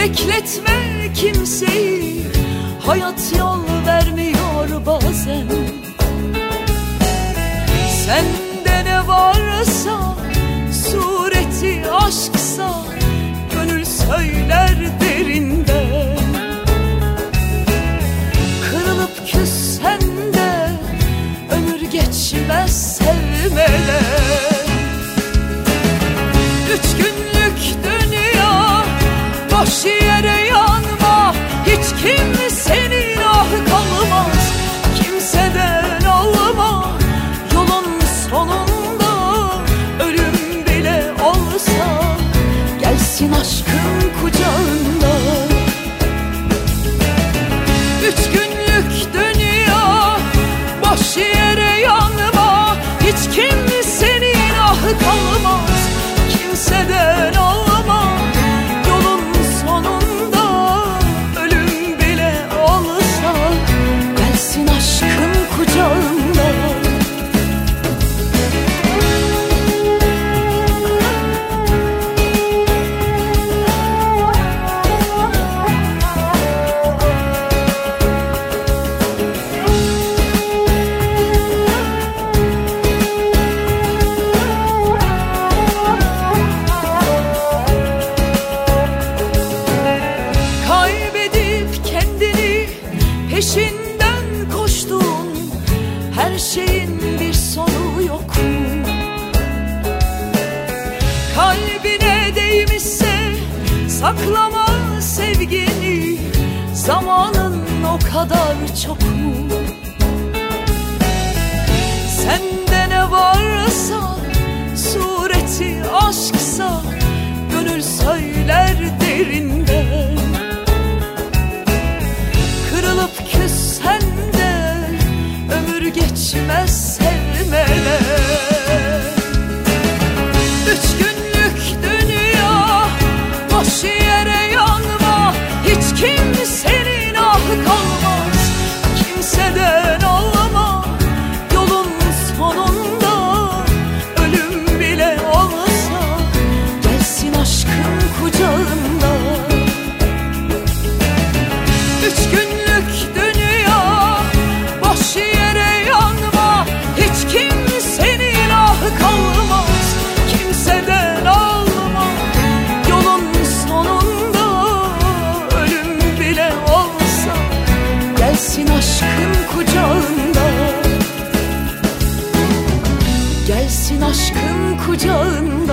Bekletme kimseyi, hayat yol vermiyor bazen. Sende ne varsa, sureti aşksa, gönül söyler derinden. Kırılıp küssen de ömür geçmez sevmeden. 3 günlük dünya, boş yere yanma. Hiç kimsenin ahı kalmaz, kimseden alma. Yolun sonunda ölüm bile olsa, gelsin aşkın kucağında. 3 günlük dünya, boş yere yanma. Hiç kimsenin ahı kalmaz, kimseden alma. Yolun sonunda ölüm bile olsa, gelsin aşkın kucağında. Peşinden koştuğun her şeyin bir sonu yok mu? Kalbine değmişse saklama sevgini, zamanın o kadar çok mu? Sende ne varsa, sureti aşksa, gönül söyler derinden. Kırılıp küssen de ömür geçmez sevmeden. 3 günlük dünya, boş yere yanma. Hiç kimsenin ahı kalmaz, kimseden alma. Yolun sonunda ölüm bile olsa, gelsin aşkın kucağında. 3 günlük dünya, boş yere yanma. Hiç kimsenin ahı kalmaz, kimseden alma. Yolun sonunda ölüm bile olsa, gelsin aşkın kucağında. Gelsin aşkın kucağında.